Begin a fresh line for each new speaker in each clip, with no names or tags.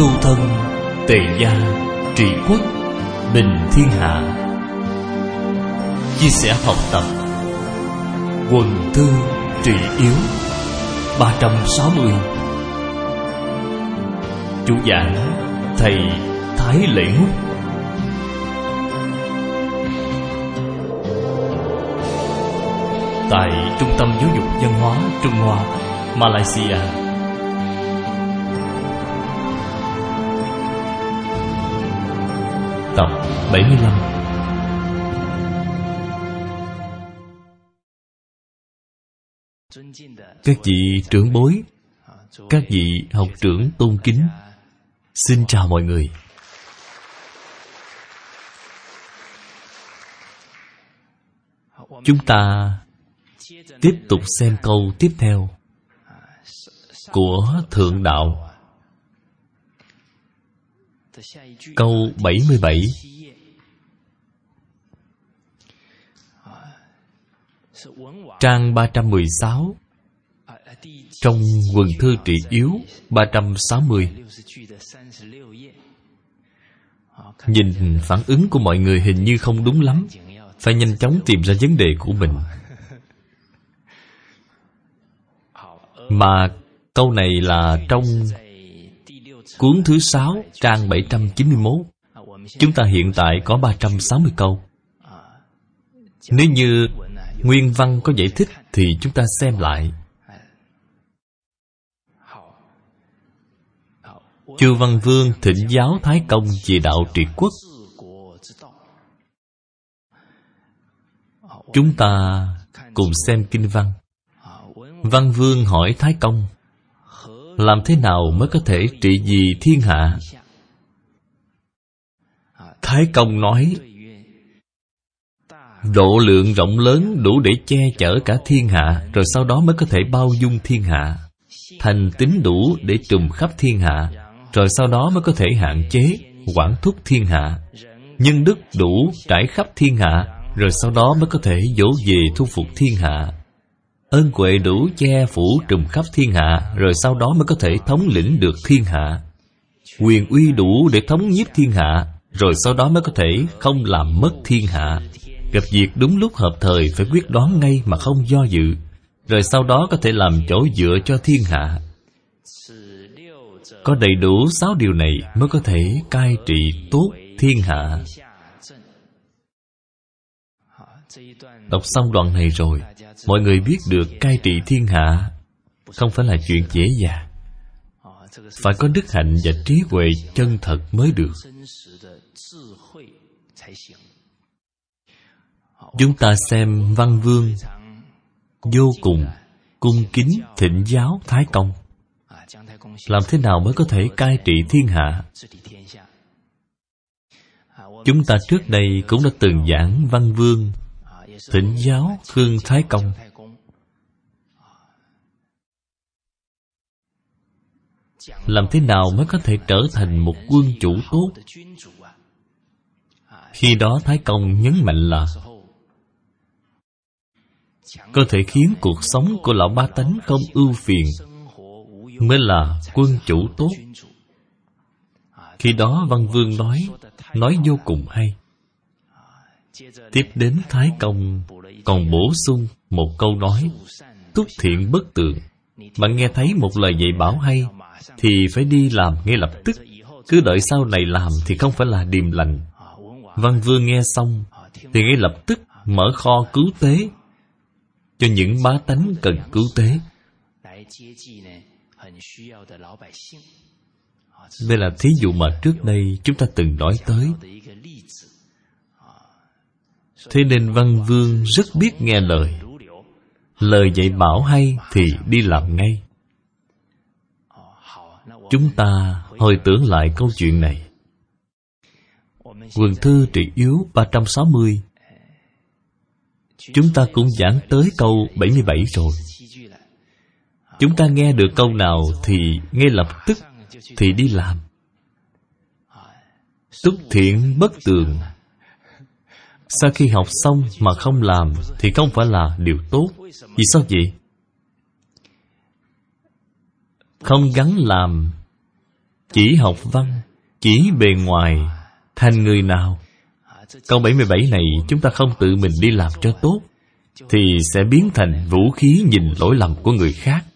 tu thân, tề gia, trị quốc, bình thiên hạ. Chia sẻ học tập Quần Thư Trị Yếu 360. Chủ giảng Thầy Thái Lễ Ngúc. Tại Trung tâm Giáo dục Văn hóa Trung Hoa, Malaysia. Tập 75. Các vị trưởng bối, các vị học trưởng tôn kính, xin chào mọi người. Chúng ta tiếp tục xem câu tiếp theo của Thượng Đạo. Câu 77. Trang 316 trong Quần Thư Trị Yếu 360. Nhìn phản ứng của mọi người hình như không đúng lắm, phải nhanh chóng tìm ra vấn đề của mình. Mà câu này là trong cuốn thứ 6, trang 791. Chúng ta hiện tại có 360 câu. Nếu như nguyên văn có giải thích thì chúng ta xem lại. Chư Văn Vương thỉnh giáo Thái Công về đạo trị quốc. Chúng ta cùng xem kinh văn. Văn Vương hỏi Thái Công, làm thế nào mới có thể trị vì thiên hạ? Thái Công nói, độ lượng rộng lớn đủ để che chở cả thiên hạ, rồi sau đó mới có thể bao dung thiên hạ. Thành tín đủ để trùm khắp thiên hạ, rồi sau đó mới có thể hạn chế, quản thúc thiên hạ. Nhân đức đủ trải khắp thiên hạ, rồi sau đó mới có thể dỗ về thu phục thiên hạ. Ân huệ đủ che phủ trùm khắp thiên hạ, rồi sau đó mới có thể thống lĩnh được thiên hạ. Quyền uy đủ để thống nhiếp thiên hạ, rồi sau đó mới có thể không làm mất thiên hạ. Gặp việc đúng lúc hợp thời phải quyết đoán ngay mà không do dự, rồi sau đó có thể làm chỗ dựa cho thiên hạ. Có đầy đủ 6 điều này mới có thể cai trị tốt thiên hạ. Đọc xong đoạn này rồi, mọi người biết được cai trị thiên hạ không phải là chuyện dễ dàng. Phải có đức hạnh và trí huệ chân thật mới được. Chúng ta xem Văn Vương vô cùng cung kính thỉnh giáo Thái Công. Làm thế nào mới có thể cai trị thiên hạ? Chúng ta trước đây cũng đã từng giảng Văn Vương thỉnh giáo Khương Thái Công. Làm thế nào mới có thể trở thành một quân chủ tốt? Khi đó Thái Công nhấn mạnh là có thể khiến cuộc sống của lão bá tánh không ưu phiền mới là quân chủ tốt. Khi đó Văn Vương nói vô cùng hay. Tiếp đến Thái Công còn bổ sung một câu nói: túc thiện bất tượng. Bạn nghe thấy một lời dạy bảo hay thì phải đi làm ngay lập tức. Cứ đợi sau này làm thì không phải là điềm lành. Văn Vương nghe xong thì ngay lập tức mở kho cứu tế cho những bá tánh cần cứu tế. Đây là thí dụ mà trước đây chúng ta từng nói tới. Thế nên Văn Vương rất biết nghe lời. Lời dạy bảo hay thì đi làm ngay. Chúng ta hồi tưởng lại câu chuyện này. Quần Thư Trị Yếu 360. Chúng ta cũng giảng tới câu 77 rồi. Chúng ta nghe được câu nào thì ngay lập tức thì đi làm. Túc thiện bất tường. Sau khi học xong mà không làm thì không phải là điều tốt. Vì sao vậy? Không gắng làm chỉ học văn, chỉ bề ngoài, thành người nào? Câu 77 này chúng ta không tự mình đi làm cho tốt thì sẽ biến thành vũ khí nhìn lỗi lầm của người khác.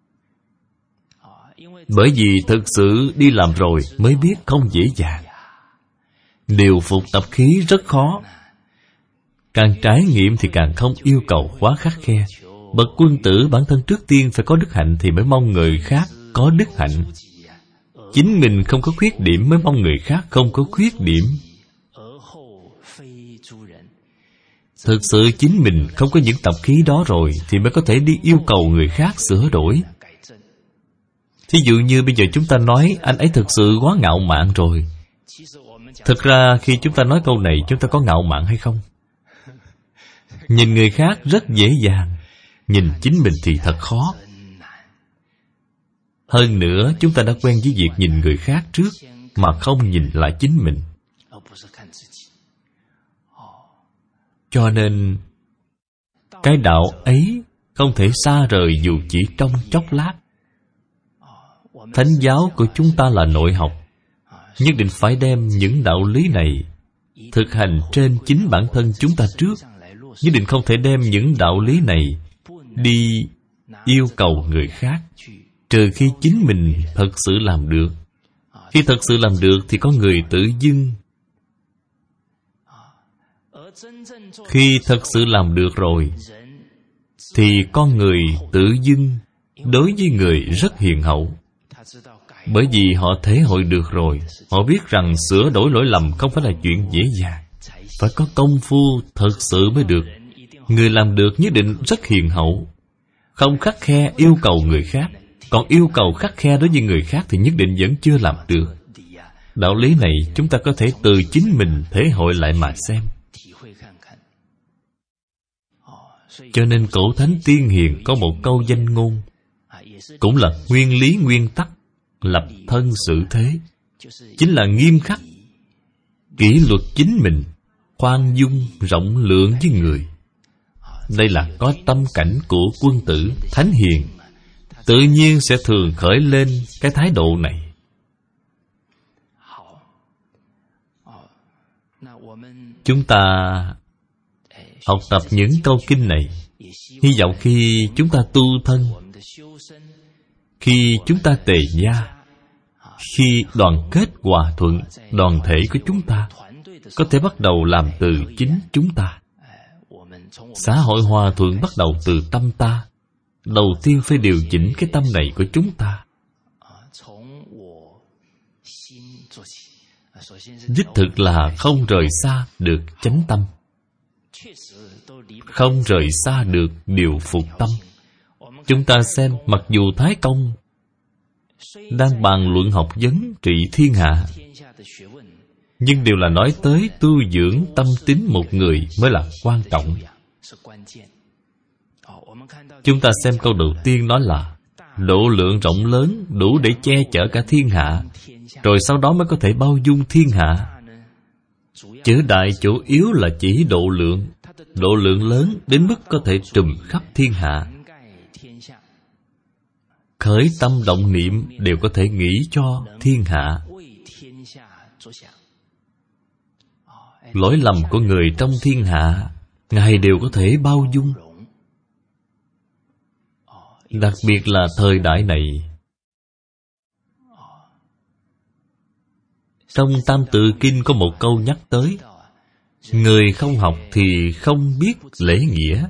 Bởi vì thực sự đi làm rồi mới biết không dễ dàng. Điều phục tập khí rất khó. Càng trải nghiệm thì càng không yêu cầu quá khắt khe. Bậc quân tử bản thân trước tiên phải có đức hạnh thì mới mong người khác có đức hạnh. Chính mình không có khuyết điểm mới mong người khác không có khuyết điểm. Thực sự chính mình không có những tập khí đó rồi thì mới có thể đi yêu cầu người khác sửa đổi. Thí dụ như bây giờ chúng ta nói anh ấy thực sự quá ngạo mạn rồi. Thực ra khi chúng ta nói câu này chúng ta có ngạo mạn hay không? Nhìn người khác rất dễ dàng, nhìn chính mình thì thật khó. Hơn nữa chúng ta đã quen với việc nhìn người khác trước mà không nhìn lại chính mình. Cho nên cái đạo ấy không thể xa rời dù chỉ trong chốc lát. Thánh giáo của chúng ta là nội học, nhất định phải đem những đạo lý này thực hành trên chính bản thân chúng ta trước. Nhất định không thể đem những đạo lý này đi yêu cầu người khác, trừ khi chính mình thật sự làm được. Khi thật sự làm được thì có người tự dưng. Khi thật sự làm được rồi thì con người tự dưng đối với người rất hiền hậu. Bởi vì họ thể hội được rồi, họ biết rằng sửa đổi lỗi lầm không phải là chuyện dễ dàng, phải có công phu thật sự mới được. Người làm được nhất định rất hiền hậu, không khắt khe yêu cầu người khác. Còn yêu cầu khắt khe đối với người khác thì nhất định vẫn chưa làm được. Đạo lý này chúng ta có thể từ chính mình thể hội lại mà xem. Cho nên cổ thánh tiên hiền có một câu danh ngôn, cũng là nguyên lý nguyên tắc lập thân xử thế, chính là nghiêm khắc, kỷ luật chính mình, khoan dung rộng lượng với người. Đây là có tâm cảnh của quân tử thánh hiền, tự nhiên sẽ thường khởi lên cái thái độ này. Chúng ta học tập những câu kinh này, hy vọng khi chúng ta tu thân, khi chúng ta tề gia, khi đoàn kết hòa thuận, đoàn thể của chúng ta có thể bắt đầu làm từ chính chúng ta. Xã hội hòa thuận bắt đầu từ tâm ta. Đầu tiên phải điều chỉnh cái tâm này của chúng ta. Đích thực là không rời xa được chánh tâm, không rời xa được điều phục tâm. Chúng ta xem, mặc dù Thái Công đang bàn luận học vấn trị thiên hạ, nhưng đều là nói tới tu dưỡng tâm tính một người mới là quan trọng. Chúng ta xem câu đầu tiên nói là độ lượng rộng lớn đủ để che chở cả thiên hạ, rồi sau đó mới có thể bao dung thiên hạ. Chữ đại chủ yếu là chỉ độ lượng. Độ lượng lớn đến mức có thể trùm khắp thiên hạ. Khởi tâm động niệm đều có thể nghĩ cho thiên hạ. Lỗi lầm của người trong thiên hạ Ngài đều có thể bao dung. Đặc biệt là thời đại này, trong Tam Tự Kinh có một câu nhắc tới: người không học thì không biết lễ nghĩa.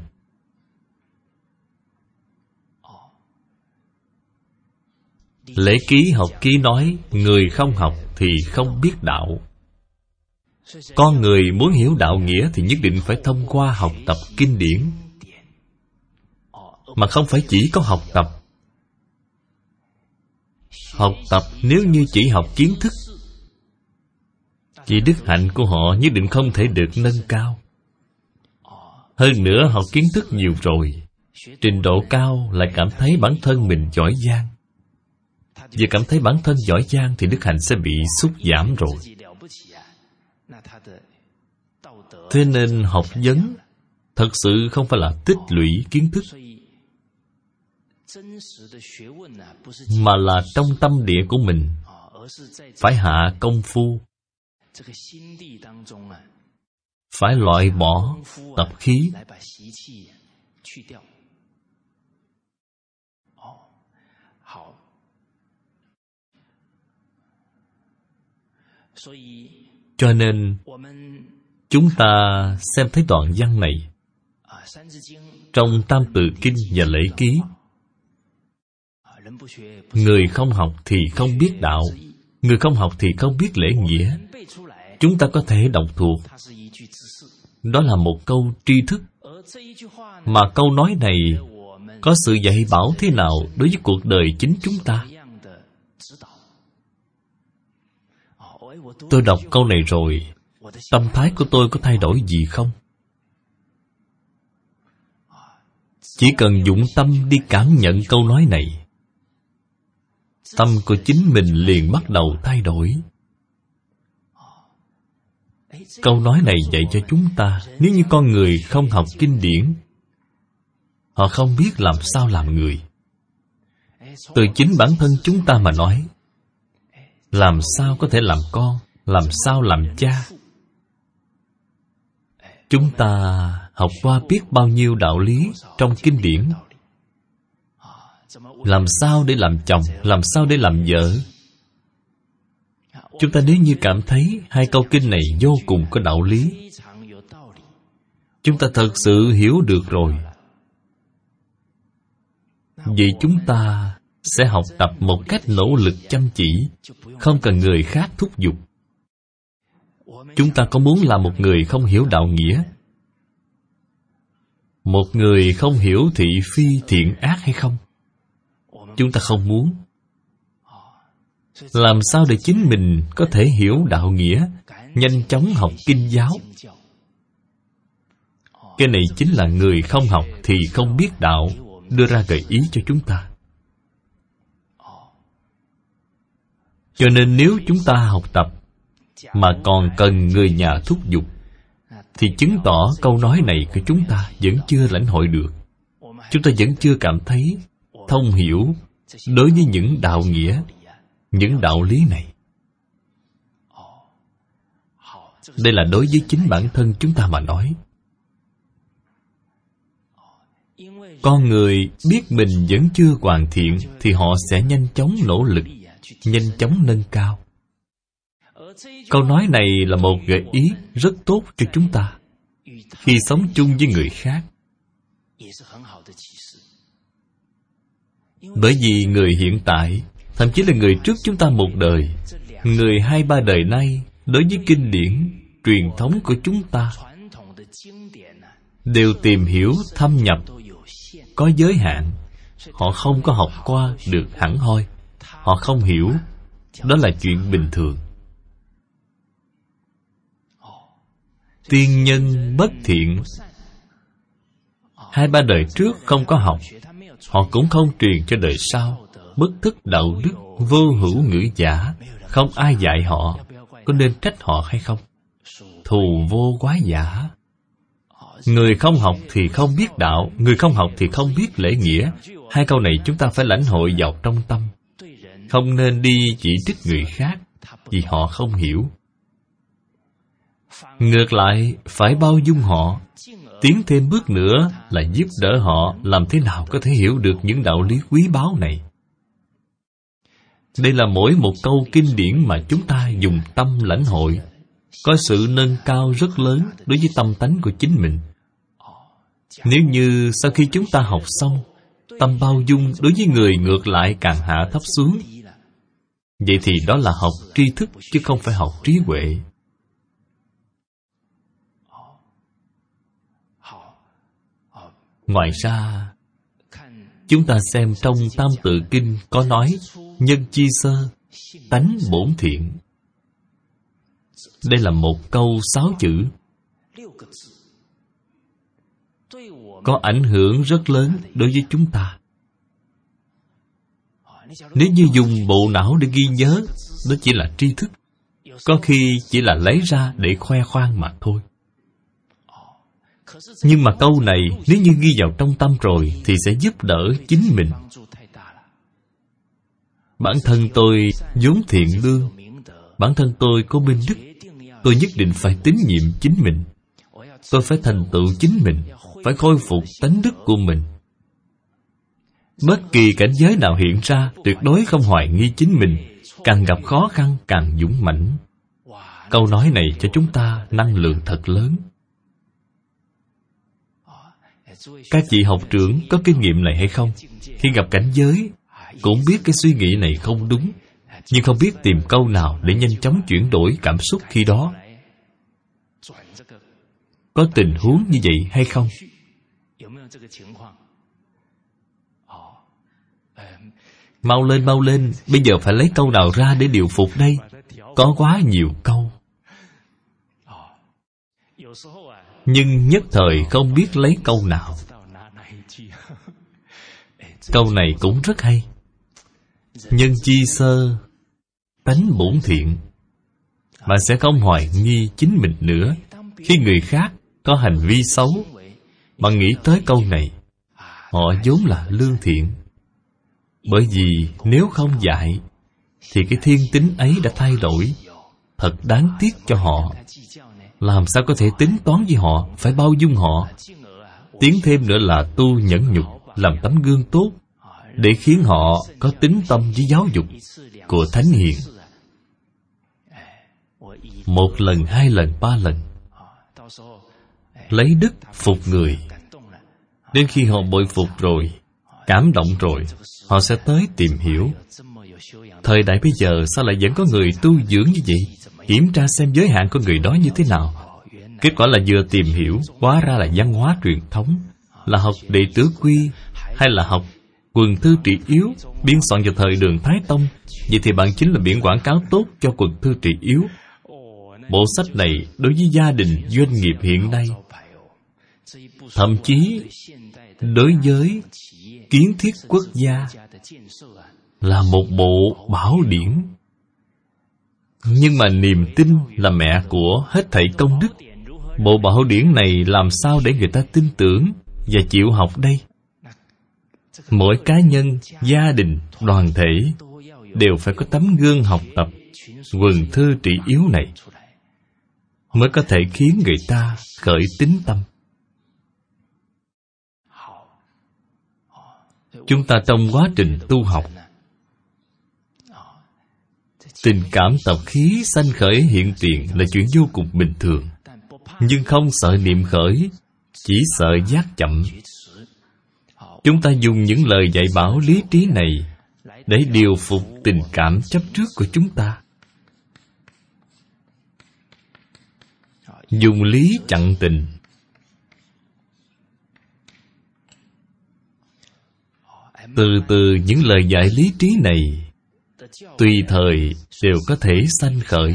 Lễ Ký học ký nói người không học thì không biết đạo. Con người muốn hiểu đạo nghĩa thì nhất định phải thông qua học tập kinh điển, mà không phải chỉ có học tập. Học tập nếu như chỉ học kiến thức, chỉ đức hạnh của họ nhất định không thể được nâng cao. Hơn nữa học kiến thức nhiều rồi, trình độ cao lại cảm thấy bản thân mình giỏi giang. Vì cảm thấy bản thân giỏi giang thì đức hạnh sẽ bị sút giảm rồi. Thế nên học vấn thật sự không phải là tích lũy kiến thức, mà là trong tâm địa của mình phải hạ công phu, phải loại bỏ tập khí. Cho nên chúng ta xem thấy đoạn văn này trong Tam Tự Kinh và Lễ Ký. Người không học thì không biết đạo, người không học thì không biết lễ nghĩa. Chúng ta có thể đọc thuộc. Đó là một câu tri thức. Mà câu nói này có sự dạy bảo thế nào đối với cuộc đời chính chúng ta? Tôi đọc câu này rồi, tâm thái của tôi có thay đổi gì không? Chỉ cần dụng tâm đi cảm nhận câu nói này, tâm của chính mình liền bắt đầu thay đổi. Câu nói này dạy cho chúng ta, nếu như con người không học kinh điển, họ không biết làm sao làm người. Từ chính bản thân chúng ta mà nói, làm sao có thể làm con, làm sao làm cha? Chúng ta học qua biết bao nhiêu đạo lý trong kinh điển. Làm sao để làm chồng, làm sao để làm vợ? Chúng ta nếu như cảm thấy hai câu kinh này vô cùng có đạo lý, chúng ta thật sự hiểu được rồi, vậy chúng ta sẽ học tập một cách nỗ lực chăm chỉ, không cần người khác thúc giục. Chúng ta có muốn là một người không hiểu đạo nghĩa, một người không hiểu thị phi thiện ác hay không? Chúng ta không muốn. Làm sao để chính mình có thể hiểu đạo nghĩa, nhanh chóng học kinh giáo? Cái này chính là người không học thì không biết đạo đưa ra gợi ý cho chúng ta. Cho nên nếu chúng ta học tập mà còn cần người nhà thúc giục, thì chứng tỏ câu nói này của chúng ta vẫn chưa lãnh hội được. Chúng ta vẫn chưa cảm thấy thông hiểu đối với những đạo nghĩa, những đạo lý này. Đây là đối với chính bản thân chúng ta mà nói. Con người biết mình vẫn chưa hoàn thiện thì họ sẽ nhanh chóng nỗ lực, nhanh chóng nâng cao. Câu nói này là một gợi ý rất tốt cho chúng ta khi sống chung với người khác. Bởi vì người hiện tại, thậm chí là người trước chúng ta một đời, người 2-3 đời nay, đối với kinh điển, truyền thống của chúng ta đều tìm hiểu, thâm nhập, có giới hạn. Họ không có học qua được hẳn hoi. Họ không hiểu. Đó là chuyện bình thường. Tiên nhân bất thiện, 2-3 đời trước không có học, họ cũng không truyền cho đời sau. Bất thức đạo đức, vô hữu ngữ giả, không ai dạy họ. Có nên trách họ hay không? Thù vô quái giả. Người không học thì không biết đạo, người không học thì không biết lễ nghĩa. Hai câu này chúng ta phải lãnh hội vào trong tâm. Không nên đi chỉ trích người khác vì họ không hiểu. Ngược lại, phải bao dung họ, tiến thêm bước nữa là giúp đỡ họ làm thế nào có thể hiểu được những đạo lý quý báu này. Đây là mỗi một câu kinh điển mà chúng ta dùng tâm lãnh hội, có sự nâng cao rất lớn đối với tâm tánh của chính mình. Nếu như sau khi chúng ta học xong, tâm bao dung đối với người ngược lại càng hạ thấp xuống, vậy thì đó là học tri thức chứ không phải học trí huệ. Ngoài ra, chúng ta xem trong Tam Tự Kinh có nói nhân chi sơ, tánh bổn thiện. Đây là một câu 6 chữ, có ảnh hưởng rất lớn đối với chúng ta. Nếu như dùng bộ não để ghi nhớ, đó chỉ là tri thức, có khi chỉ là lấy ra để khoe khoang mà thôi. Nhưng mà câu này nếu như ghi vào trong tâm rồi thì sẽ giúp đỡ chính mình. Bản thân tôi vốn thiện lương, bản thân tôi có minh đức, tôi nhất định phải tín nhiệm chính mình. Tôi phải thành tựu chính mình, phải khôi phục tánh đức của mình. Bất kỳ cảnh giới nào hiện ra, tuyệt đối không hoài nghi chính mình. Càng gặp khó khăn càng dũng mãnh. Câu nói này cho chúng ta năng lượng thật lớn. Các vị học trưởng có kinh nghiệm này hay không? Khi gặp cảnh giới, cũng biết cái suy nghĩ này không đúng, nhưng không biết tìm câu nào để nhanh chóng chuyển đổi cảm xúc khi đó. Có tình huống như vậy hay không? Mau lên, bây giờ phải lấy câu nào ra để điều phục đây? Có quá nhiều câu. Nhưng nhất thời không biết lấy câu nào. Câu này cũng rất hay. Nhân chi sơ, tánh bổn thiện. Bạn sẽ không hoài nghi chính mình nữa. Khi người khác có hành vi xấu, bạn nghĩ tới câu này, họ vốn là lương thiện. Bởi vì nếu không dạy, thì cái thiên tính ấy đã thay đổi. Thật đáng tiếc cho họ. Làm sao có thể tính toán với họ, phải bao dung họ. Tiến thêm nữa là tu nhẫn nhục, làm tấm gương tốt, để khiến họ có tín tâm với giáo dục của Thánh Hiền. Một lần, hai lần, ba lần, lấy đức phục người. Đến khi họ bội phục rồi, cảm động rồi, họ sẽ tới tìm hiểu. Thời đại bây giờ sao lại vẫn có người tu dưỡng như vậy? Kiểm tra xem giới hạn của người đó như thế nào. Kết quả là vừa tìm hiểu, hóa ra là văn hóa truyền thống, là học Đệ Tử Quy, hay là học Quần Thư Trị Yếu, biên soạn vào thời Đường Thái Tông. Vậy thì bạn chính là biển quảng cáo tốt cho Quần Thư Trị Yếu. Bộ sách này đối với gia đình, doanh nghiệp hiện nay, thậm chí đối với kiến thiết quốc gia, là một bộ bảo điển. Nhưng mà niềm tin là mẹ của hết thảy công đức. Bộ bảo điển này làm sao để người ta tin tưởng và chịu học đây? Mỗi cá nhân, gia đình, đoàn thể đều phải có tấm gương học tập Quần Thư Trị Yếu này, mới có thể khiến người ta khởi tín tâm. Chúng ta trong quá trình tu học, tình cảm tập khí sanh khởi hiện tiền là chuyện vô cùng bình thường. Nhưng không sợ niệm khởi, chỉ sợ giác chậm. Chúng ta dùng những lời dạy bảo lý trí này để điều phục tình cảm chấp trước của chúng ta. Dùng lý chặn tình. Từ từ những lời dạy lý trí này tùy thời đều có thể sanh khởi.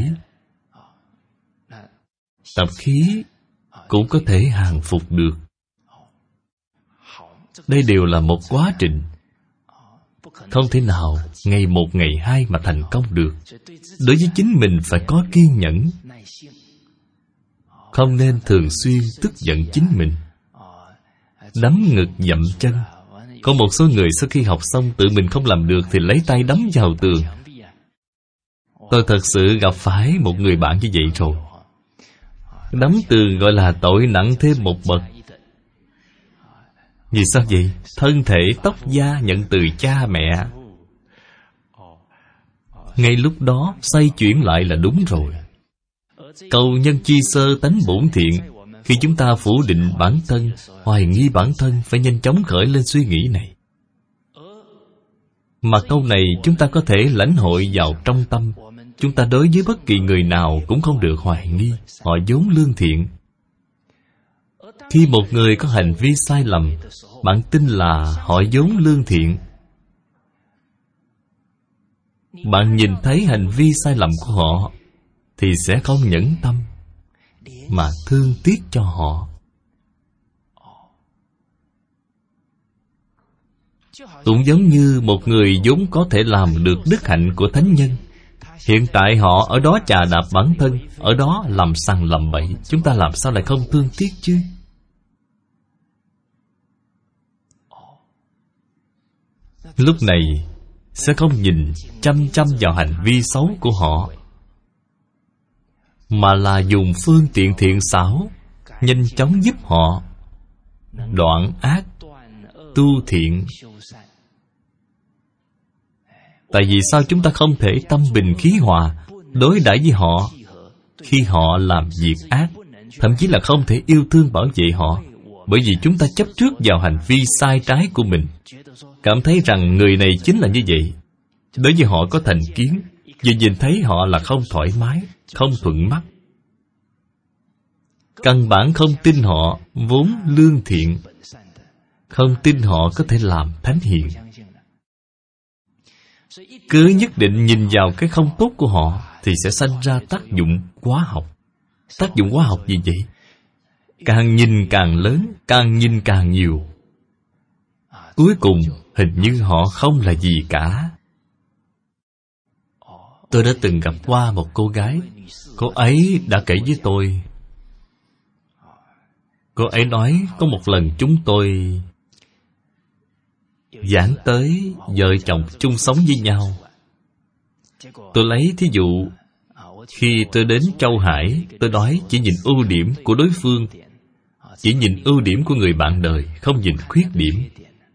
Tập khí cũng có thể hàng phục được. Đây đều là một quá trình, không thể nào ngày một ngày hai mà thành công được. Đối với chính mình phải có kiên nhẫn, không nên thường xuyên tức giận chính mình, đấm ngực dậm chân. Có một số người sau khi học xong tự mình không làm được thì lấy tay đấm vào tường. Tôi thật sự gặp phải một người bạn như vậy rồi. Đấm tường gọi là tội nặng thêm một bậc. Vì sao vậy? Thân thể tóc da nhận từ cha mẹ. Ngay lúc đó xoay chuyển lại là đúng rồi. Câu nhân chi sơ tánh bổn thiện. Khi chúng ta phủ định bản thân, hoài nghi bản thân, phải nhanh chóng khởi lên suy nghĩ này. Mà câu này chúng ta có thể lãnh hội vào trong tâm. Chúng ta đối với bất kỳ người nào cũng không được hoài nghi. Họ vốn lương thiện. Khi một người có hành vi sai lầm, bạn tin là họ vốn lương thiện. Bạn nhìn thấy hành vi sai lầm của họ thì sẽ không nhẫn tâm mà thương tiếc cho họ. Cũng giống như một người vốn có thể làm được đức hạnh của thánh nhân. Hiện tại họ ở đó chà đạp bản thân, ở đó làm sằng làm bậy. Chúng ta làm sao lại không thương tiếc chứ? Lúc này sẽ không nhìn chăm chăm vào hành vi xấu của họ, mà là dùng phương tiện thiện xảo nhanh chóng giúp họ đoạn ác tu thiện. Tại vì sao chúng ta không thể tâm bình khí hòa đối đãi với họ khi họ làm việc ác, thậm chí là không thể yêu thương bảo vệ họ, bởi vì chúng ta chấp trước vào hành vi sai trái của mình, cảm thấy rằng người này chính là như vậy. Đối với họ có thành kiến, vừa nhìn thấy họ là không thoải mái, không thuận mắt, căn bản không tin họ vốn lương thiện, không tin họ có thể làm thánh hiền. Cứ nhất định nhìn vào cái không tốt của họ thì sẽ sanh ra tác dụng hóa học. Tác dụng hóa học gì vậy? Càng nhìn càng lớn, càng nhìn càng nhiều. Cuối cùng hình như họ không là gì cả. Tôi đã từng gặp qua một cô gái. Cô ấy đã kể với tôi. Cô ấy nói có một lần chúng tôi giảng tới vợ chồng chung sống với nhau. Tôi lấy thí dụ, khi tôi đến Châu Hải, tôi nói chỉ nhìn ưu điểm của đối phương, chỉ nhìn ưu điểm của người bạn đời, không nhìn khuyết điểm.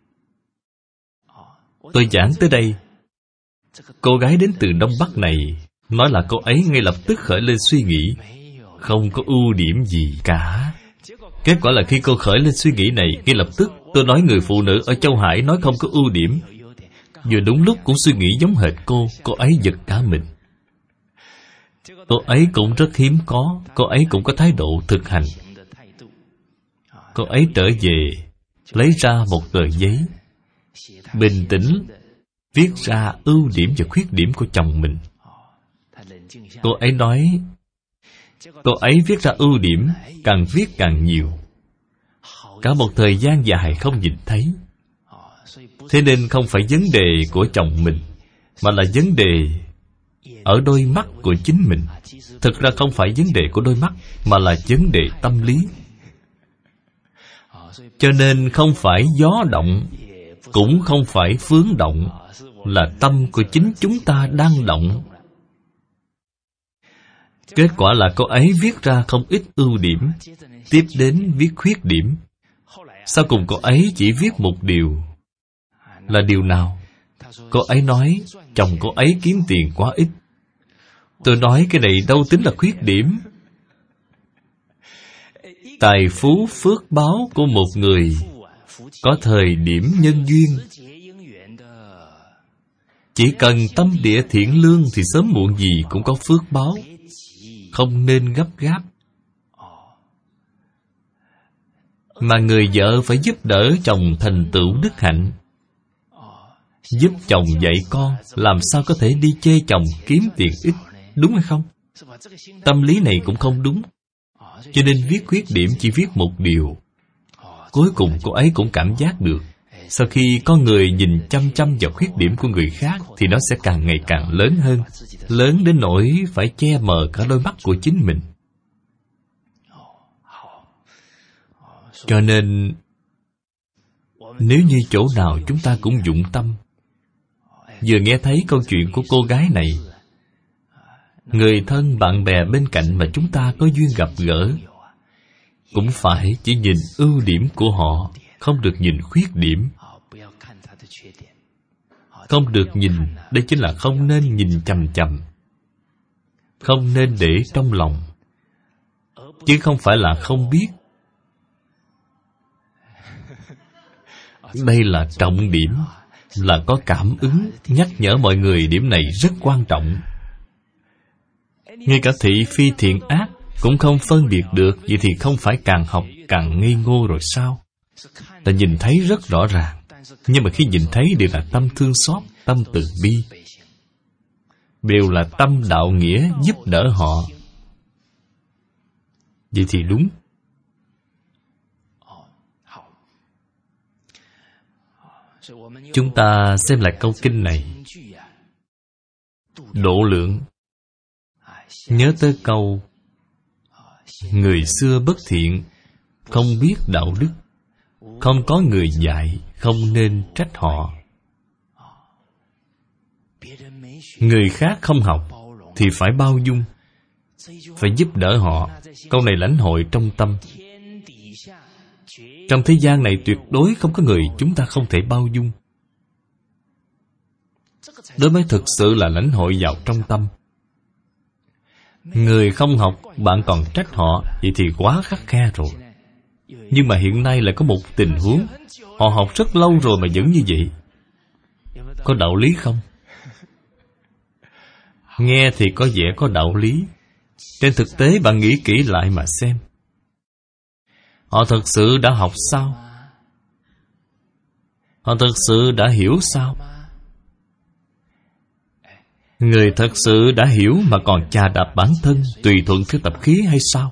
Tôi giảng tới đây, cô gái đến từ Đông Bắc này nói là cô ấy ngay lập tức khởi lên suy nghĩ không có ưu điểm gì cả. Kết quả là khi cô khởi lên suy nghĩ này, ngay lập tức tôi nói người phụ nữ ở Châu Hải nói không có ưu điểm. Vừa đúng lúc cũng suy nghĩ giống hệt cô ấy giật cả mình. Cô ấy cũng rất hiếm có, cô ấy cũng có thái độ thực hành. Cô ấy trở về, lấy ra một tờ giấy, bình tĩnh viết ra ưu điểm và khuyết điểm của chồng mình. Cô ấy nói, cô ấy viết ra ưu điểm, càng viết càng nhiều. Cả một thời gian dài không nhìn thấy. Thế nên không phải vấn đề của chồng mình, mà là vấn đề ở đôi mắt của chính mình. Thực ra không phải vấn đề của đôi mắt, mà là vấn đề tâm lý. Cho nên không phải gió động, cũng không phải phương động, là tâm của chính chúng ta đang động. Kết quả là cô ấy viết ra không ít ưu điểm, tiếp đến viết khuyết điểm. Sau cùng cô ấy chỉ viết một điều. Là điều nào? Cô ấy nói chồng cô ấy kiếm tiền quá ít. Tôi nói cái này đâu tính là khuyết điểm. Tài phú phước báo của một người có thời điểm nhân duyên. Chỉ cần tâm địa thiện lương thì sớm muộn gì cũng có phước báo. Không nên gấp gáp. Mà người vợ phải giúp đỡ chồng thành tựu đức hạnh, giúp chồng dạy con, làm sao có thể đi chê chồng kiếm tiền ít, đúng hay không? Tâm lý này cũng không đúng. Cho nên viết khuyết điểm chỉ viết một điều. Cuối cùng cô ấy cũng cảm giác được, sau khi có người nhìn chăm chăm vào khuyết điểm của người khác thì nó sẽ càng ngày càng lớn hơn, lớn đến nỗi phải che mờ cả đôi mắt của chính mình. Cho nên nếu như chỗ nào chúng ta cũng dụng tâm, vừa nghe thấy câu chuyện của cô gái này, người thân bạn bè bên cạnh mà chúng ta có duyên gặp gỡ, cũng phải chỉ nhìn ưu điểm của họ, không được nhìn khuyết điểm. Không được nhìn, đây chính là không nên nhìn chằm chằm, không nên để trong lòng, chứ không phải là không biết. Đây là trọng điểm, là có cảm ứng, nhắc nhở mọi người điểm này rất quan trọng. Ngay cả thị phi thiện ác cũng không phân biệt được, vậy thì không phải càng học càng ngây ngô rồi sao? Ta nhìn thấy rất rõ ràng, nhưng mà khi nhìn thấy đều là tâm thương xót, tâm từ bi, đều là tâm đạo nghĩa giúp đỡ họ. Vậy thì đúng. Chúng ta xem lại câu kinh này. Độ lượng. Nhớ tới câu người xưa bất thiện, không biết đạo đức, không có người dạy, không nên trách họ. Người khác không học thì phải bao dung, phải giúp đỡ họ. Câu này lãnh hội trong tâm. Trong thế gian này tuyệt đối không có người chúng ta không thể bao dung. Đó mới thực sự là lãnh hội vào trong tâm. Người không học, bạn còn trách họ, vậy thì quá khắt khe rồi. Nhưng mà hiện nay lại có một tình huống, họ học rất lâu rồi mà vẫn như vậy. Có đạo lý không? Nghe thì có vẻ có đạo lý. Trên thực tế bạn nghĩ kỹ lại mà xem. Họ thật sự đã học sao? Họ thật sự đã hiểu sao? Người thật sự đã hiểu mà còn chà đạp bản thân, tùy thuận theo tập khí hay sao?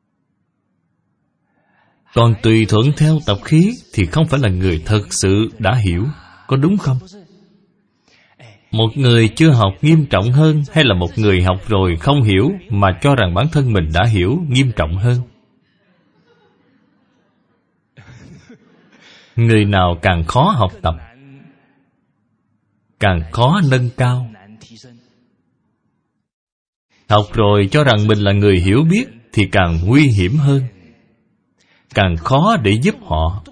Còn tùy thuận theo tập khí thì không phải là người thật sự đã hiểu, có đúng không? Một người chưa học nghiêm trọng hơn, hay là một người học rồi không hiểu mà cho rằng bản thân mình đã hiểu nghiêm trọng hơn? Người nào càng khó học tập, càng khó nâng cao. Học rồi cho rằng mình là người hiểu biết thì càng nguy hiểm hơn, càng khó để giúp họ.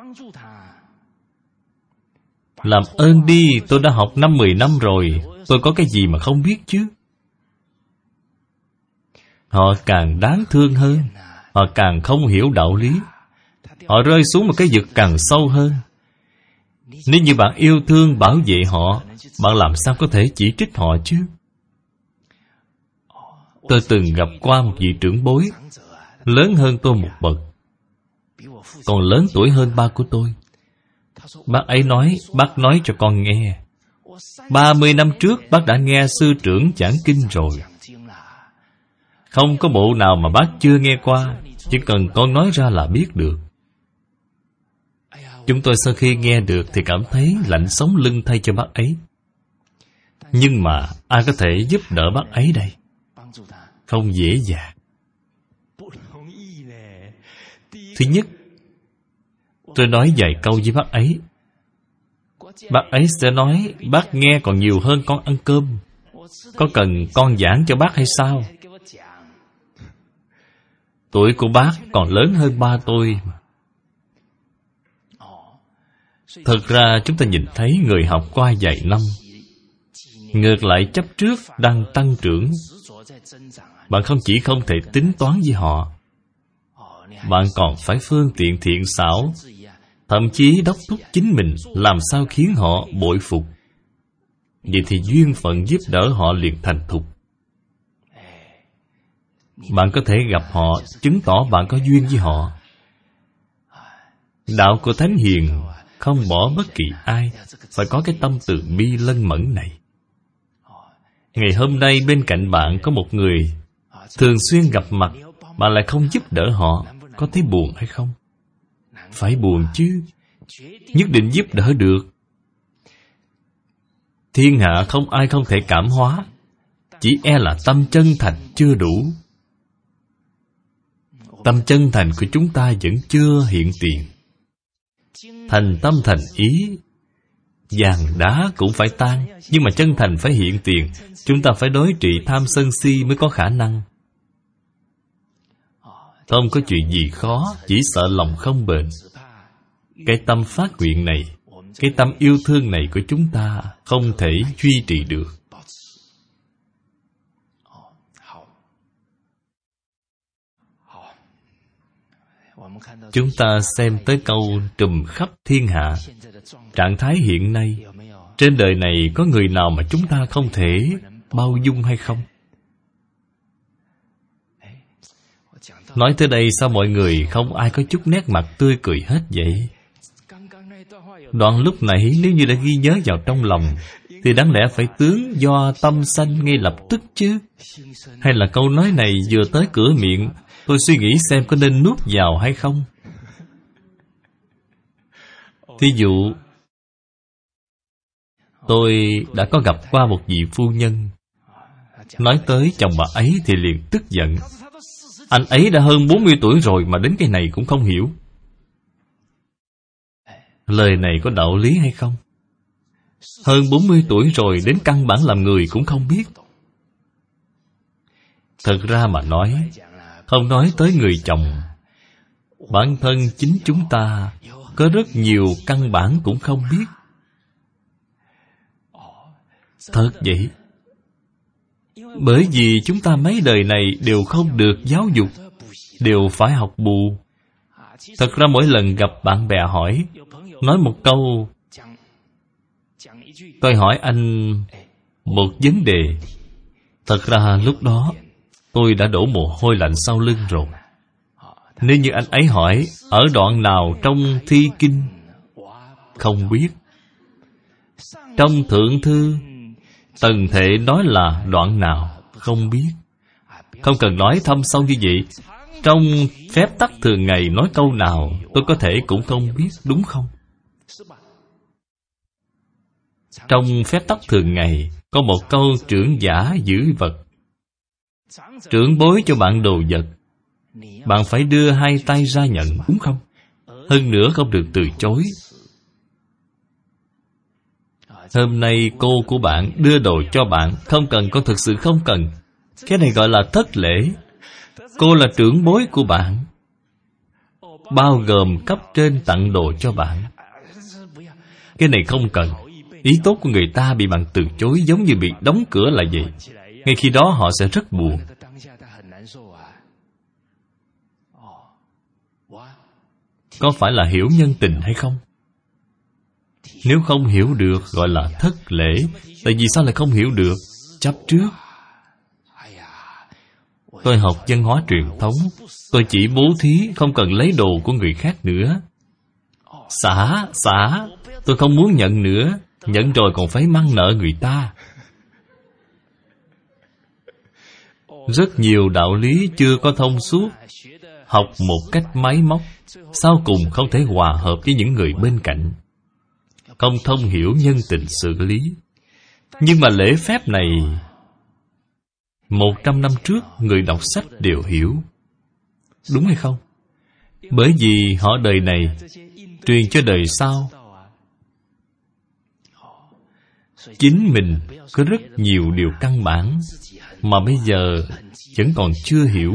Làm ơn đi, tôi đã học 5-10 năm rồi, tôi có cái gì mà không biết chứ? Họ càng đáng thương hơn, họ càng không hiểu đạo lý. Họ rơi xuống một cái vực càng sâu hơn. Nếu như bạn yêu thương bảo vệ họ, bạn làm sao có thể chỉ trích họ chứ? Tôi từng gặp qua một vị trưởng bối, lớn hơn tôi một bậc, còn lớn tuổi hơn ba của tôi. Bác ấy nói, bác nói cho con nghe, 30 năm trước bác đã nghe sư trưởng giảng kinh rồi. Không có bộ nào mà bác chưa nghe qua, chỉ cần con nói ra là biết được. Chúng tôi sau khi nghe được thì cảm thấy lạnh sống lưng thay cho bác ấy. Nhưng mà ai có thể giúp đỡ bác ấy đây? Không dễ dàng. Thứ nhất, tôi nói vài câu với bác ấy. Bác ấy sẽ nói, bác nghe còn nhiều hơn con ăn cơm. Có cần con giảng cho bác hay sao? Tuổi của bác còn lớn hơn ba tôi mà. Thật ra chúng ta nhìn thấy người học qua vài năm, ngược lại chấp trước đang tăng trưởng. Bạn không chỉ không thể tính toán với họ, bạn còn phải phương tiện thiện xảo, thậm chí đốc thúc chính mình làm sao khiến họ bội phục. Vậy thì duyên phận giúp đỡ họ liền thành thục. Bạn có thể gặp họ, chứng tỏ bạn có duyên với họ. Đạo của Thánh Hiền không bỏ bất kỳ ai, phải có cái tâm từ bi lân mẫn này. Ngày hôm nay bên cạnh bạn có một người thường xuyên gặp mặt, bạn lại không giúp đỡ họ, có thấy buồn hay không? Phải buồn chứ, nhất định giúp đỡ được. Thiên hạ không ai không thể cảm hóa, chỉ e là tâm chân thành chưa đủ. Tâm chân thành của chúng ta vẫn chưa hiện tiền. Thành tâm thành ý, vàng đá cũng phải tan, nhưng mà chân thành phải hiện tiền. Chúng ta phải đối trị tham sân si mới có khả năng. Không có chuyện gì khó, chỉ sợ lòng không bền. Cái tâm phát nguyện này, cái tâm yêu thương này của chúng ta không thể duy trì được. Chúng ta xem tới câu trùm khắp thiên hạ. Trạng thái hiện nay, trên đời này có người nào mà chúng ta không thể bao dung hay không? Nói tới đây sao mọi người không ai có chút nét mặt tươi cười hết vậy? Đoạn lúc nãy nếu như đã ghi nhớ vào trong lòng thì đáng lẽ phải tướng do tâm sanh ngay lập tức chứ. Hay là câu nói này vừa tới cửa miệng, tôi suy nghĩ xem có nên nuốt vào hay không? Thí dụ, tôi đã có gặp qua một vị phu nhân, nói tới chồng bà ấy thì liền tức giận. Anh ấy đã hơn 40 tuổi rồi mà đến cái này cũng không hiểu. Lời này có đạo lý hay không? Hơn 40 tuổi rồi, đến căn bản làm người cũng không biết. Thật ra mà nói, không nói tới người chồng, bản thân chính chúng ta có rất nhiều căn bản cũng không biết. Thật vậy. Bởi vì chúng ta mấy đời này đều không được giáo dục, đều phải học bù. Thật ra mỗi lần gặp bạn bè hỏi, nói một câu, tôi hỏi anh một vấn đề. Thật ra lúc đó tôi đã đổ mồ hôi lạnh sau lưng rồi. Nếu như anh ấy hỏi ở đoạn nào trong thi kinh, không biết. Trong thượng thư Tần Thệ nói là đoạn nào, không biết. Không cần nói thâm sâu như vậy. Trong phép tắc thường ngày nói câu nào, tôi có thể cũng không biết, đúng không? Trong phép tắc thường ngày có một câu trưởng giả giữ vật. Trưởng bối cho bạn đồ vật, bạn phải đưa hai tay ra nhận, đúng không? Hơn nữa không được từ chối. Hôm nay cô của bạn đưa đồ cho bạn, không cần, con thực sự không cần. Cái này gọi là thất lễ. Cô là trưởng bối của bạn, bao gồm cấp trên tặng đồ cho bạn. Cái này không cần. Ý tốt của người ta bị bạn từ chối, giống như bị đóng cửa lại vậy. Ngay khi đó họ sẽ rất buồn. Có phải là hiểu nhân tình hay không? Nếu không hiểu được gọi là thất lễ. Tại vì sao lại không hiểu được? Chấp trước. Tôi học văn hóa truyền thống, tôi chỉ bố thí, không cần lấy đồ của người khác nữa. Xả, tôi không muốn nhận nữa. Nhận rồi còn phải mang nợ người ta. Rất nhiều đạo lý chưa có thông suốt, học một cách máy móc, sau cùng không thể hòa hợp với những người bên cạnh, không thông hiểu nhân tình xử lý. Nhưng mà lễ phép này 100 năm trước người đọc sách đều hiểu. Đúng hay không? Bởi vì họ đời này truyền cho đời sau. Chính mình có rất nhiều điều căn bản mà bây giờ vẫn còn chưa hiểu.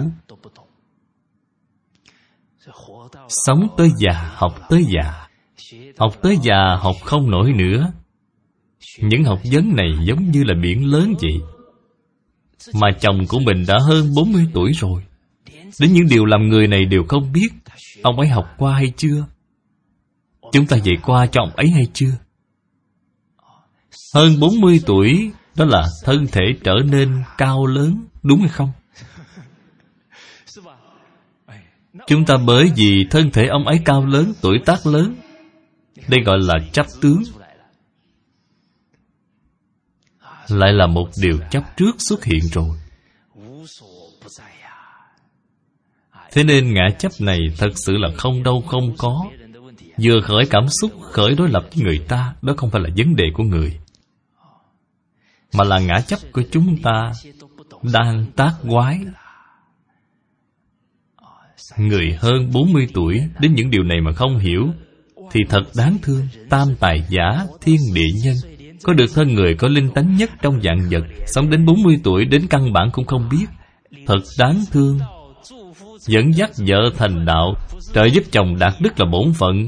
Sống tới già, học tới già. Học tới già, học không nổi nữa. Những học vấn này giống như là biển lớn vậy. Mà chồng của mình đã hơn 40 tuổi rồi, đến những điều làm người này đều không biết. Ông ấy học qua hay chưa? Chúng ta dạy qua cho ông ấy hay chưa? Hơn 40 tuổi, đó là thân thể trở nên cao lớn, đúng hay không? Chúng ta bởi vì thân thể ông ấy cao lớn, tuổi tác lớn, đây gọi là chấp tướng. Lại là một điều chấp trước xuất hiện rồi. Thế nên ngã chấp này thật sự là không đâu không có. Vừa khởi cảm xúc, khởi đối lập với người ta, đó không phải là vấn đề của người, mà là ngã chấp của chúng ta đang tác quái. Người hơn 40 tuổi đến những điều này mà không hiểu thì thật đáng thương. Tam tài giả, thiên địa nhân, có được thân người có linh tánh nhất trong vạn vật, sống đến 40 tuổi đến căn bản cũng không biết. Thật đáng thương. Dẫn dắt vợ thành đạo, trợ giúp chồng đạt đức là bổn phận,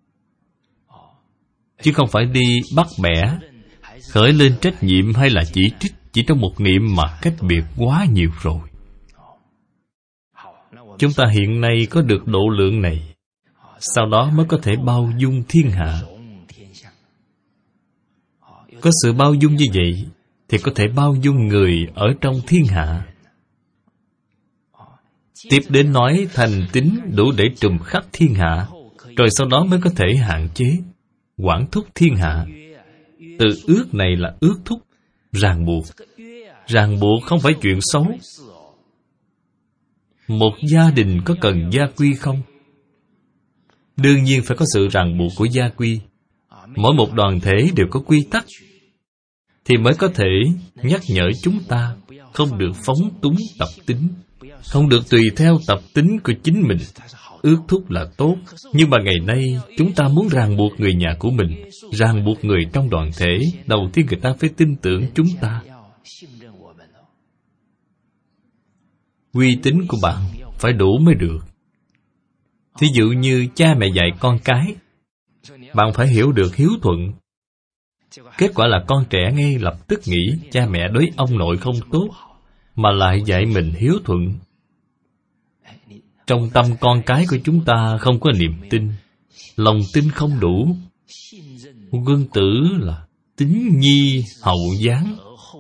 chứ không phải đi bắt bẻ, khởi lên trách nhiệm hay là chỉ trích. Chỉ trong một niệm mà cách biệt quá nhiều rồi. Chúng ta hiện nay có được độ lượng này, sau đó mới có thể bao dung thiên hạ. Có sự bao dung như vậy thì có thể bao dung người ở trong thiên hạ. Tiếp đến nói thành tín đủ để trùm khắp thiên hạ, rồi sau đó mới có thể hạn chế, quản thúc thiên hạ. Từ ước này là ước thúc, ràng buộc. Ràng buộc không phải chuyện xấu. Một gia đình có cần gia quy không? Đương nhiên phải có sự ràng buộc của gia quy. Mỗi một đoàn thể đều có quy tắc, thì mới có thể nhắc nhở chúng ta không được phóng túng tập tính. Không được tùy theo tập tính của chính mình. Ước thúc là tốt, nhưng mà ngày nay chúng ta muốn ràng buộc người nhà của mình, ràng buộc người trong đoàn thể. Đầu tiên người ta phải tin tưởng chúng ta. Uy tín của bạn phải đủ mới được. Thí dụ như cha mẹ dạy con cái, bạn phải hiểu được hiếu thuận. Kết quả là con trẻ ngay lập tức nghĩ cha mẹ đối ông nội không tốt, mà lại dạy mình hiếu thuận. Trong tâm con cái của chúng ta không có niềm tin, lòng tin không đủ. Quân tử là tín nhi hậu giáng.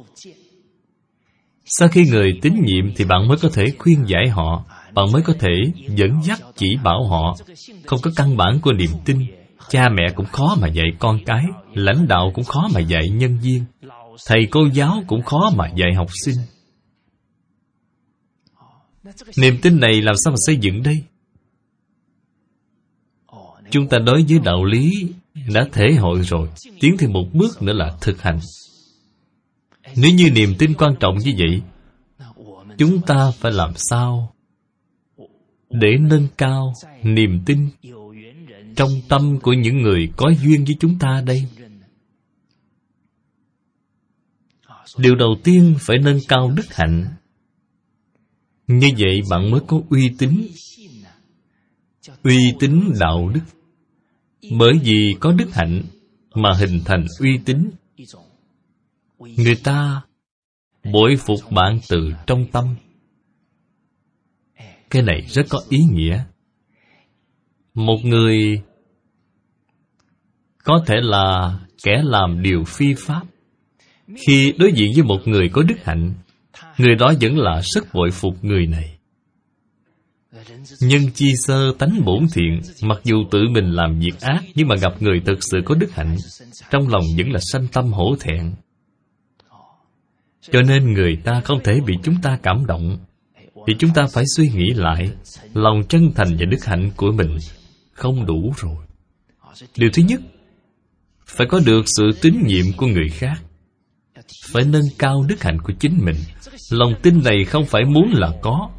Sau khi người tín nhiệm thì bạn mới có thể khuyên giải họ, bạn mới có thể dẫn dắt chỉ bảo họ. Không có căn bản của niềm tin, cha mẹ cũng khó mà dạy con cái, lãnh đạo cũng khó mà dạy nhân viên, thầy cô giáo cũng khó mà dạy học sinh. Niềm tin này làm sao mà xây dựng đây? Chúng ta đối với đạo lý đã thể hội rồi, tiến thêm một bước nữa là thực hành. Nếu như niềm tin quan trọng như vậy, chúng ta phải làm sao để nâng cao niềm tin trong tâm của những người có duyên với chúng ta đây? Điều đầu tiên phải nâng cao đức hạnh. Như vậy bạn mới có uy tín. Uy tín đạo đức. Bởi vì có đức hạnh mà hình thành uy tín. Người ta bội phục bạn từ trong tâm. Cái này rất có ý nghĩa. Một người có thể là kẻ làm điều phi pháp, khi đối diện với một người có đức hạnh, người đó vẫn là rất bội phục người này. Nhân chi sơ tánh bổn thiện. Mặc dù tự mình làm việc ác, nhưng mà gặp người thực sự có đức hạnh, trong lòng vẫn là sanh tâm hổ thẹn. Cho nên người ta không thể bị chúng ta cảm động, thì chúng ta phải suy nghĩ lại. Lòng chân thành và đức hạnh của mình không đủ rồi. Điều thứ nhất, phải có được sự tín nhiệm của người khác. Phải nâng cao đức hạnh của chính mình. Lòng tin này không phải muốn là có.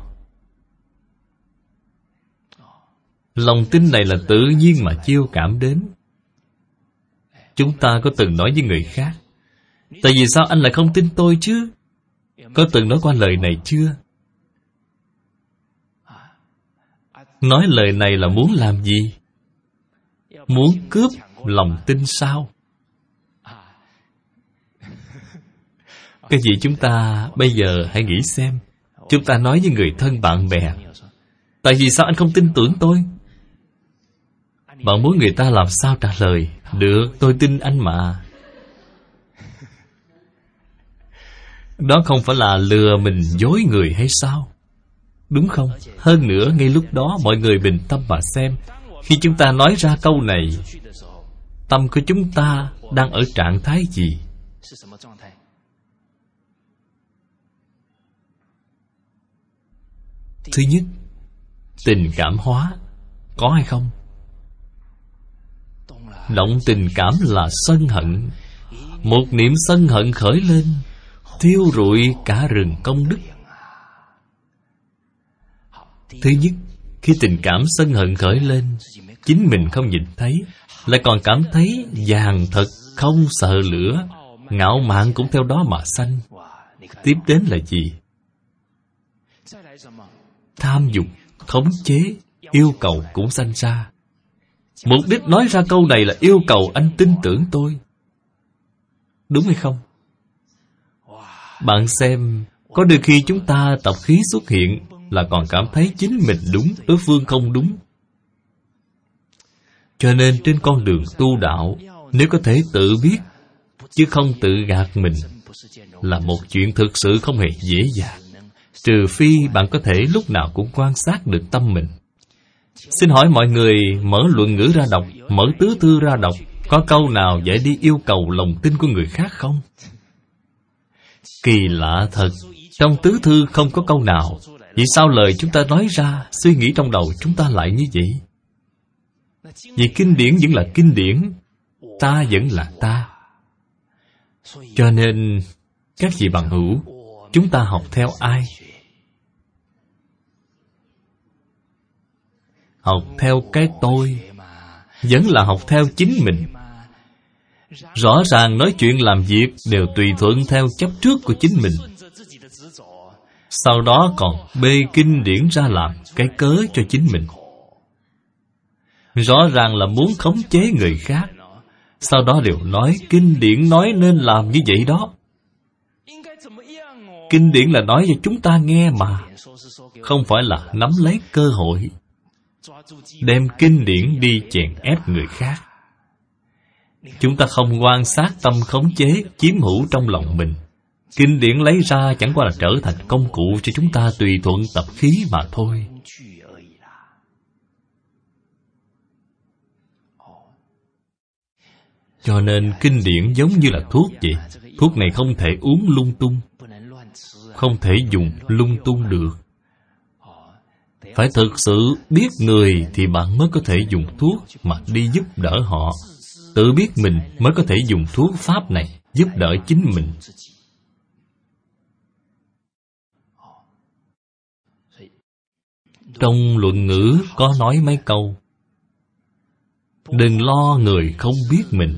Lòng tin này là tự nhiên mà chiêu cảm đến. Chúng ta có từng nói với người khác: tại vì sao anh lại không tin tôi chứ? Có từng nói qua lời này chưa? Nói lời này là muốn làm gì? Muốn cướp lòng tin sao? Cái gì chúng ta bây giờ hãy nghĩ xem. Chúng ta nói với người thân bạn bè: tại vì sao anh không tin tưởng tôi? Bạn muốn người ta làm sao trả lời? Được, tôi tin anh mà. Đó không phải là lừa mình dối người hay sao? Đúng không? Hơn nữa, ngay lúc đó mọi người bình tâm mà xem. Khi chúng ta nói ra câu này, tâm của chúng ta đang ở trạng thái gì? Thứ nhất, tình cảm hóa. Có hay không? Động tình cảm là sân hận. Một niệm sân hận khởi lên, thiêu rụi cả rừng công đức. Thứ nhất, khi tình cảm sân hận khởi lên, chính mình không nhìn thấy, lại còn cảm thấy vàng thật, không sợ lửa, ngạo mạn cũng theo đó mà sanh. Tiếp đến là gì? Tham dục, khống chế, yêu cầu cũng sanh ra. Mục đích nói ra câu này là yêu cầu anh tin tưởng tôi. Đúng hay không? Bạn xem, có đôi khi chúng ta tập khí xuất hiện là còn cảm thấy chính mình đúng, đối phương không đúng. Cho nên trên con đường tu đạo, nếu có thể tự biết, chứ không tự gạt mình, là một chuyện thực sự không hề dễ dàng. Trừ phi bạn có thể lúc nào cũng quan sát được tâm mình. Xin hỏi mọi người mở luận ngữ ra đọc, mở tứ thư ra đọc, có câu nào dạy đi yêu cầu lòng tin của người khác không? Kỳ lạ thật, trong tứ thư không có câu nào. Vì sao lời chúng ta nói ra, suy nghĩ trong đầu chúng ta lại như vậy? Vì kinh điển vẫn là kinh điển, ta vẫn là ta. Cho nên, các vị bằng hữu, chúng ta học theo ai? học theo cái tôi, vẫn là học theo chính mình. Rõ ràng nói chuyện làm việc đều tùy thuận theo chấp trước của chính mình, sau đó còn bê kinh điển ra làm cái cớ cho chính mình. Rõ ràng là muốn khống chế người khác, sau đó đều nói kinh điển nói nên làm như vậy đó. Kinh điển là nói cho chúng ta nghe mà, không phải là nắm lấy cơ hội đem kinh điển đi chèn ép người khác. Chúng ta không quan sát tâm khống chế, chiếm hữu trong lòng mình. Kinh điển lấy ra chẳng qua là trở thành công cụ cho chúng ta tùy thuận tập khí mà thôi. Cho nên kinh điển giống như là thuốc vậy. Thuốc này không thể uống lung tung, không thể dùng lung tung được. Phải thực sự biết người thì bạn mới có thể dùng thuốc mà đi giúp đỡ họ. Tự biết mình mới có thể dùng thuốc pháp này giúp đỡ chính mình. Trong luận ngữ có nói mấy câu: đừng lo người không biết mình.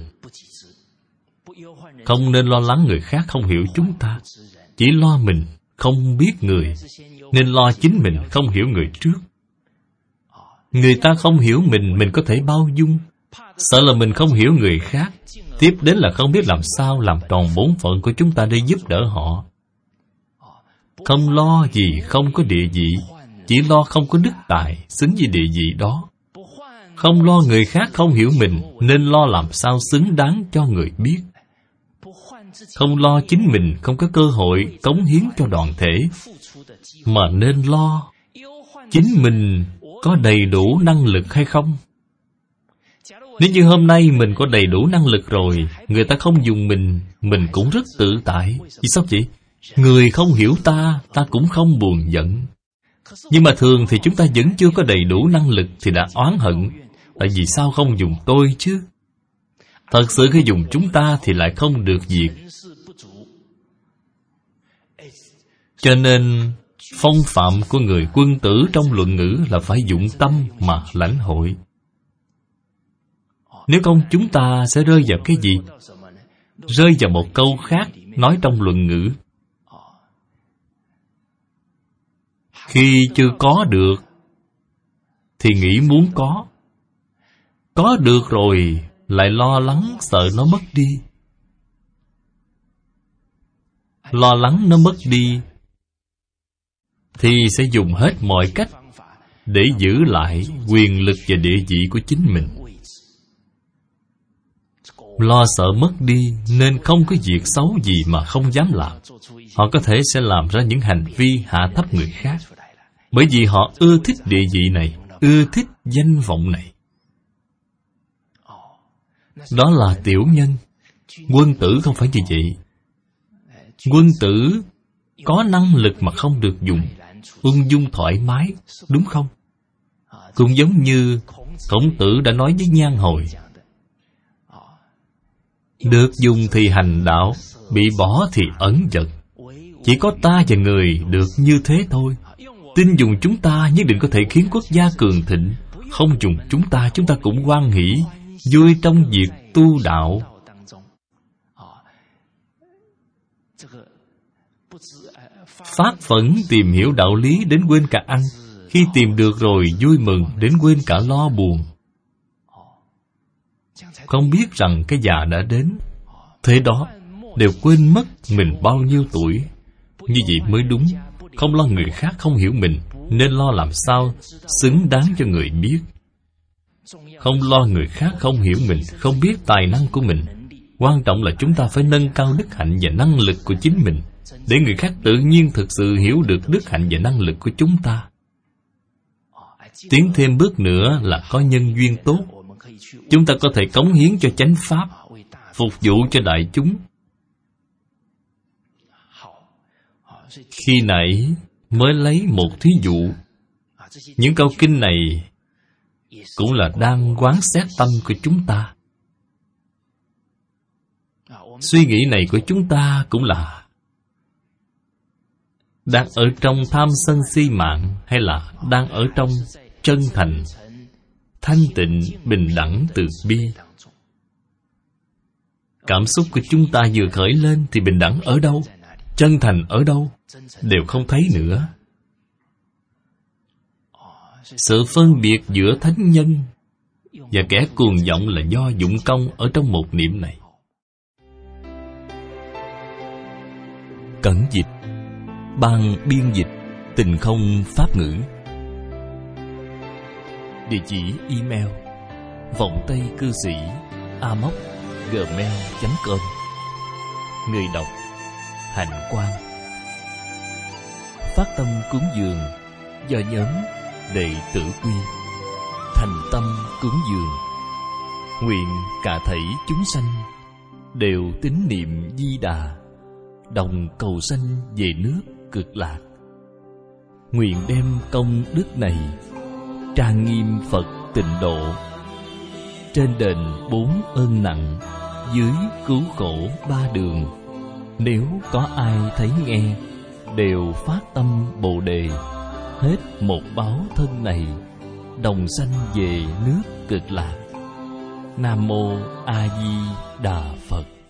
Không nên lo lắng người khác không hiểu chúng ta. Chỉ lo mình không biết người, nên lo chính mình không hiểu người trước. Người ta không hiểu mình có thể bao dung. Sợ là mình không hiểu người khác, tiếp đến là không biết làm sao làm tròn bổn phận của chúng ta để giúp đỡ họ. Không lo gì không có địa vị, chỉ lo không có đức tài xứng với địa vị đó. Không lo người khác không hiểu mình, nên lo làm sao xứng đáng cho người biết. Không lo chính mình không có cơ hội cống hiến cho đoàn thể, mà nên lo chính mình có đầy đủ năng lực hay không. Nếu như hôm nay mình có đầy đủ năng lực rồi, người ta không dùng mình cũng rất tự tại. Vì sao vậy? Người không hiểu ta, ta cũng không buồn giận. Nhưng mà thường thì chúng ta vẫn chưa có đầy đủ năng lực thì đã oán hận. Tại vì sao không dùng tôi chứ? Thật sự khi dùng chúng ta thì lại không được việc. Cho nên phong phạm của người quân tử trong luận ngữ là phải dụng tâm mà lãnh hội. Nếu không chúng ta sẽ rơi vào cái gì? Rơi vào một câu khác nói trong luận ngữ: khi chưa có được thì nghĩ muốn có được rồi lại lo lắng sợ nó mất đi. Lo lắng nó mất đi thì sẽ dùng hết mọi cách để giữ lại quyền lực và địa vị của chính mình. Lo sợ mất đi nên không có việc xấu gì mà không dám làm. Họ có thể sẽ làm ra những hành vi hạ thấp người khác, bởi vì họ ưa thích địa vị này, ưa thích danh vọng này. Đó là tiểu nhân. Quân tử không phải như vậy. Quân tử có năng lực mà không được dùng, ung dung thoải mái, đúng không? Cũng giống như Khổng Tử đã nói với Nhan Hồi: được dùng thì hành đạo, bị bỏ thì ẩn giận. Chỉ có ta và người được như thế thôi. Tin dùng chúng ta nhất định có thể khiến quốc gia cường thịnh. Không dùng chúng ta cũng hoan hỷ, vui trong việc tu đạo. Phát phẫn tìm hiểu đạo lý đến quên cả ăn. Khi tìm được rồi vui mừng đến quên cả lo buồn. Không biết rằng cái già đã đến. Thế đó đều quên mất mình bao nhiêu tuổi. Như vậy mới đúng. Không lo người khác không hiểu mình, nên lo làm sao xứng đáng cho người biết. Không lo người khác không hiểu mình, không biết tài năng của mình. Quan trọng là chúng ta phải nâng cao đức hạnh và năng lực của chính mình, để người khác tự nhiên thực sự hiểu được đức hạnh và năng lực của chúng ta. Tiến thêm bước nữa là có nhân duyên tốt. Chúng ta có thể cống hiến cho chánh pháp, phục vụ cho đại chúng. Khi nãy mới lấy một thí dụ. Những câu kinh này cũng là đang quán xét tâm của chúng ta. Suy nghĩ này của chúng ta cũng là đang ở trong tham sân si mạng, hay là đang ở trong chân thành, thanh tịnh, bình đẳng, từ bi. Cảm xúc của chúng ta vừa khởi lên thì bình đẳng ở đâu? Chân thành ở đâu? Đều không thấy nữa. Sự phân biệt giữa thánh nhân và kẻ cuồng vọng là do dụng công ở trong một niệm này. Cẩn dịch. Ban biên dịch Tình Không Pháp Ngữ. Địa chỉ email vọng tây cư sĩ amos@gmail.com. Người đọc Hạnh Quang. Phát tâm cúng dường do nhóm Đệ Tử Quy. Thành tâm cúng dường, nguyện cả thảy chúng sanh đều tín niệm Di Đà, đồng cầu sanh về nước Cực Lạc. Nguyện đem công đức này trang nghiêm Phật Tịnh Độ, trên đền 4 ơn nặng, dưới cứu khổ 3 đường. Nếu có ai thấy nghe, đều phát tâm Bồ Đề, hết một báo thân này, đồng sanh về nước Cực Lạc. Nam Mô A Di Đà Phật.